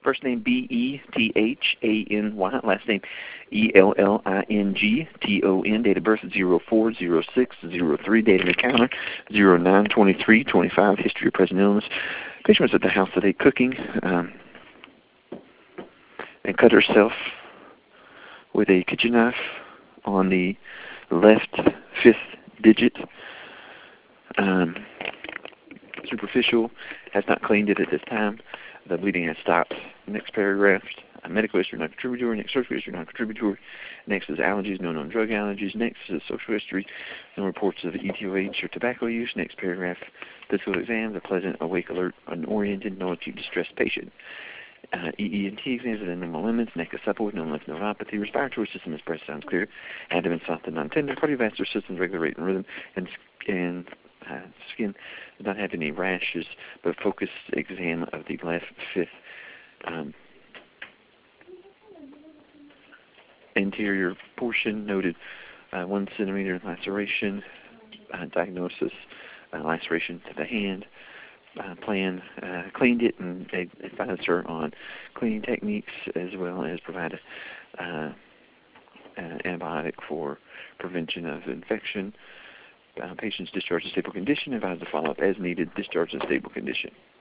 first name Betthany, last name Ellington, date of birth 04/06/03, date of encounter 09/23/25, history of present illness. Patient was at the house today cooking and cut herself with a kitchen knife on the left fifth digit. Superficial, has not cleaned it at this time. The bleeding has stopped. Next paragraph, medical history non-contributory. Next surgical history non-contributory. Next is allergies, no known drug allergies. Next is social history, no reports of ETOH or tobacco use. Next paragraph, physical exams, a pleasant, awake, alert, unoriented, no acute distressed patient. EENT exams with normal limits, neck is supple with no lymph nodopathy, respiratory system is breast sounds clear, abdomen soft and non-tender, cardiovascular system regular rate and rhythm, and skin does not have any rashes, but focused exam of the left fifth anterior portion noted 1 centimeter laceration, diagnosis laceration to the hand. Plan cleaned it and advised her on cleaning techniques as well as provided antibiotic for prevention of infection. Patient's discharged in stable condition, advised to follow up as needed, discharged in stable condition.